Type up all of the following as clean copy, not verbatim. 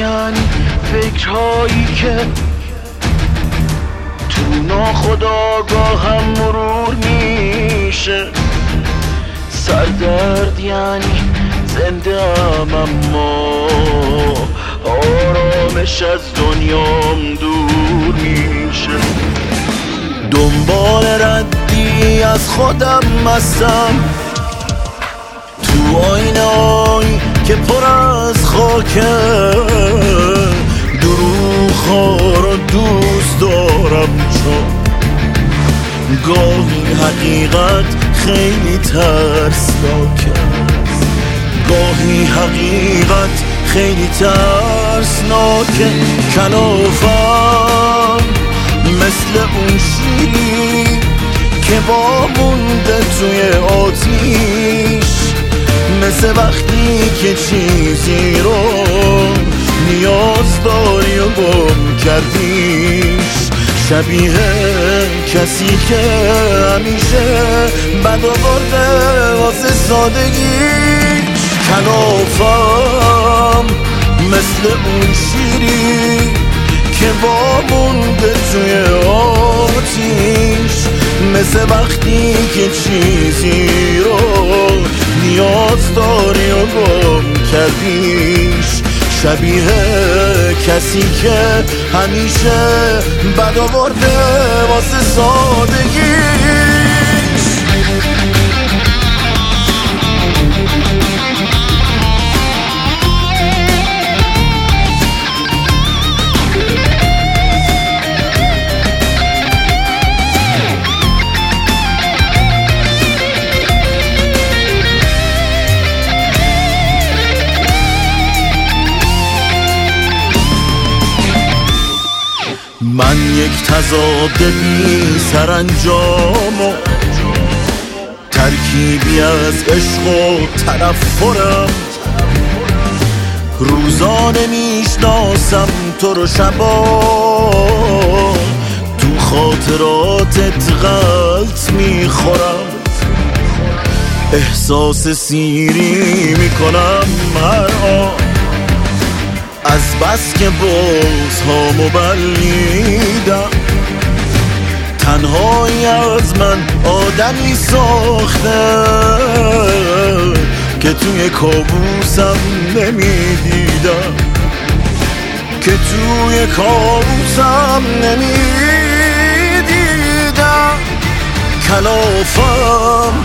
یعنی فکرهایی که تو ناخودآگاهم مرور میشه. سردرد یعنی زنده ام اما آرامش از دنیام دور میشه. دنبال ردی از خودم هستم تو آینه‌ای که پر از خاکه. دروغ‌ها رو دوست دارم چون گاهی حقیقت خیلی ترسناکه. گاهی حقیقت خیلی ترسناکه. کلافم مثل اون شیری که مونده توی آتیش. مثل وقتی که چیزی رو نیاز داری و گم کردیش. شبیه کسی که همیشه بد آورده واسه سادگیش. کلافم مثل اون شیری که مونده توی آتیش. مثل وقتی که چیزی رو نیاز داری و گم کردیش. شبیه کسی که همیشه بد آورده واسه سادگیش. من یک تضاد بی سرانجام و ترکیبی از عشق و تنفرم. روزانه میشناسم تو رو، شبا تو خاطراتت غلط میخورم. احساس سیری میکنم هر آن از بس که بغض‌هامو بلعیدم. تنهایی از من آدمی ساخته که توی کابوسم نمیدیدم. که توی کابوسم نمیدیدم. کلافم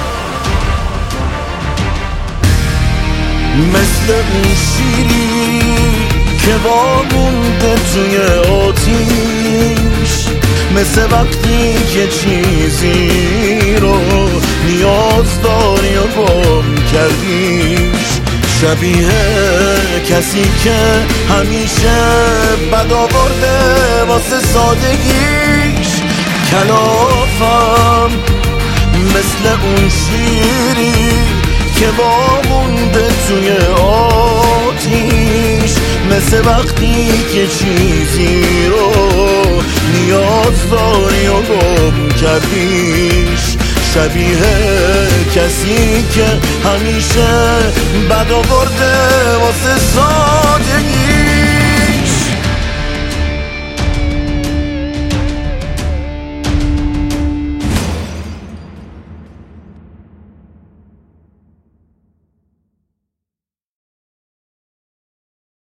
مثل اون شیری که مونده توی آتیش. مثل وقتی که چیزی رو نیاز داری و گم کردیش. شبیه کسی که همیشه بد آورده واسه سادگیش. کلافم مثل اون شیری که مونده توی آتیش. مثل وقتی که چیزی رو نیاز داری و گم کردیش. شبیه کسی که همیشه بد آورده واسه سادگی.